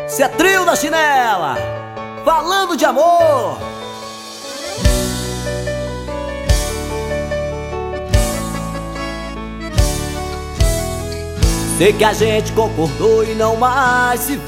Cê é trio da chinela, falando de amor. Sei que a gente concordou e não mais se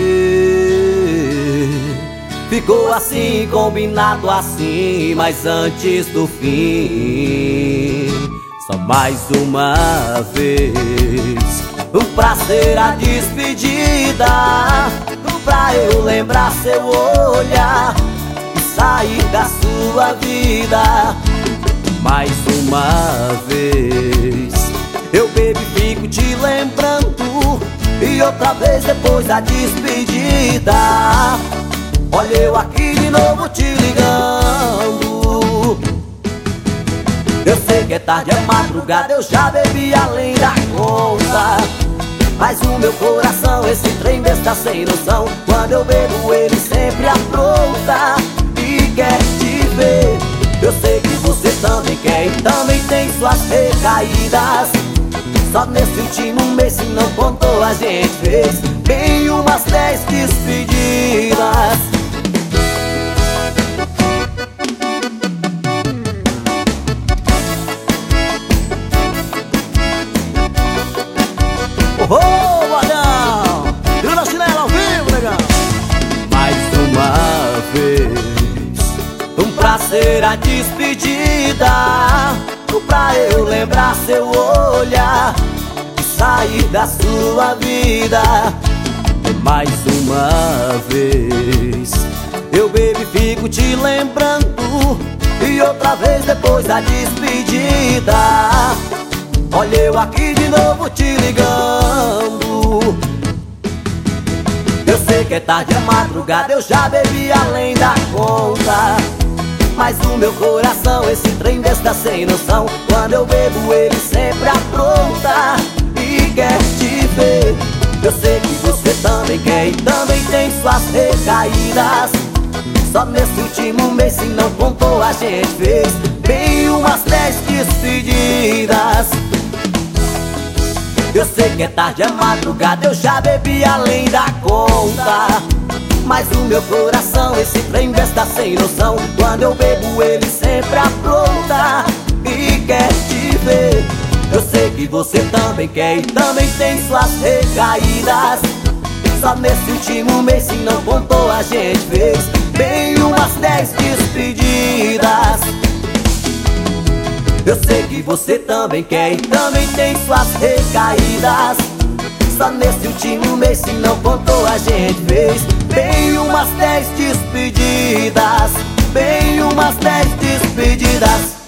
vê. Ficou assim, combinado assim, mas antes do fim. Só mais uma vez, pra ser a despedida, pra eu lembrar seu olhar e sair da sua vida. Mais uma vez, eu bebo e fico te lembrando, e outra vez depois da despedida. Olha eu aqui de novo te ligando. Eu sei que é tarde, é madrugada, eu já bebi além da conta, mas o meu coração, esse trem besta sem noção. Quando eu bebo ele sempre apronta e quer te ver. Eu sei que você também quer e também tem suas recaídas. Só nesse último mês, se não contou, a gente fez bem umas 10 despedidas. Oh, Badão! Trio da chinela ao vivo, negão! Mais uma vez, pra ser a despedida, pra eu lembrar seu olhar e sair da sua vida. Mais uma vez, eu bebo e fico te lembrando, e outra vez depois da despedida. Olha eu aqui de novo te ligando. Eu sei que é tarde, é madrugada, eu já bebi além da conta, mas o meu coração, esse trem besta sem noção. Quando eu bebo ele sempre apronta e quer te ver. Eu sei que você também quer e também tem suas recaídas. Só nesse último mês, se não contou, a gente fez bem umas 10 despedidas. Eu sei que é tarde, é madrugada, eu já bebi além da conta, mas o meu coração, esse trem besta sem noção. Quando eu bebo ele sempre apronta e quer te ver. Eu sei que você também quer e também tem suas recaídas. Só nesse último mês, se não contou, a gente fez bem umas 10 despedidas. Eu sei que você também quer e também tem suas recaídas. Só nesse último mês, se não contou, a gente fez bem umas 10 despedidas. Bem umas 10 despedidas.